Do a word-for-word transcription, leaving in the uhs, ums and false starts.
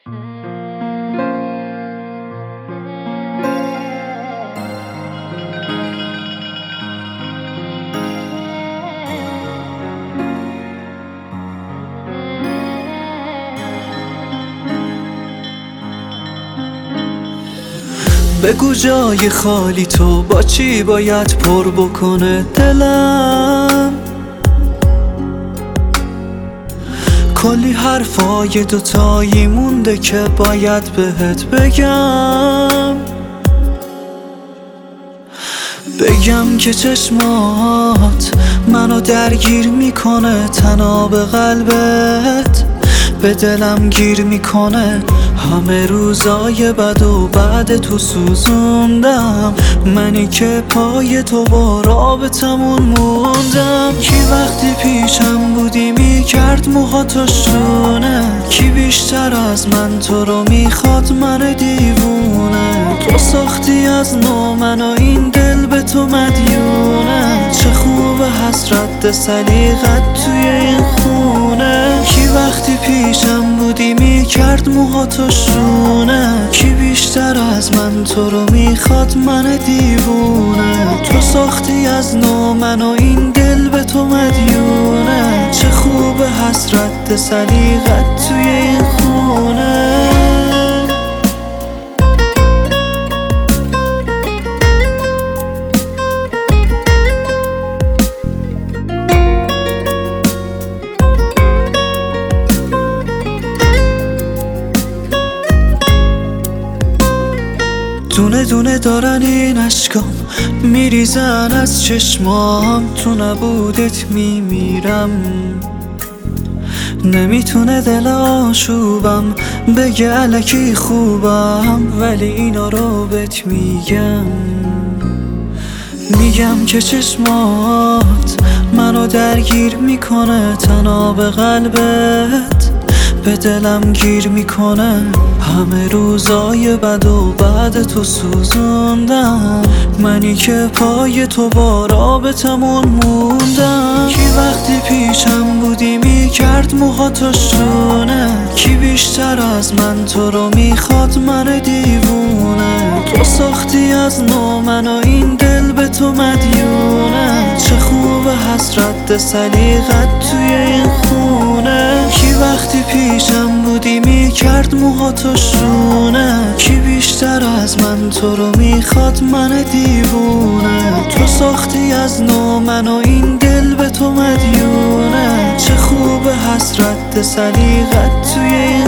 بگو جای خالی تو با چی باید پر بکنه دلم؟ کلی حرفای دوتایی مونده که باید بهت بگم. بگم که چشمات منو درگیر میکنه، تناب قلبت به دلم گیر میکنه. همه روزای بد و بعد تو سوزوندم، منی که پای تو با رابطمون موندم. کی وقتی پیشم بودی میکرد موهاتو شونه، کی بیشتر از من تو رو میخواد من دیوونه. تو ساختی از نو منو، این دل به تو مدیونه. چه خوبه حسرت سلیقت توی این خونه. کی وقتی پیشم بودی میکرد موهاتو شونه، کی بیشتر از من تو رو میخواد من دیوونه. تو ساختی از نو منو، این دل به تو مدیونه. چه خوبه حسرت سلیقت توی این خونه. دونه دونه دارن این عشقام میریزن از چشمام، تو نبودت میمیرم. نمیتونه دل آشوبم بگه الکی خوبم، ولی اینا رو بهت میگم. میگم که چشمات منو درگیر میکنه، تناب قلبت به دلم گیر میکنه. همه روزای بد و بعد تو سوزوندم، منی که پای تو با رابطمون موندم. کی وقتی پیشم بودی میکرد موهاتو شونه، کی بیشتر از من تو رو میخواد من دیوونه. تو ساختی از نو منو، این دل به تو مدیونه. چه خوبه حسرت سلیقت توی این خونه. کی وقتی پیشم بودی میکرد موهاتو شونه، کی بیشتر از من تو رو میخواد من دیوونه. تو ساختی از نو منو، این دل به تو مدیونه. چه خوبه حسرت سلیقت توی این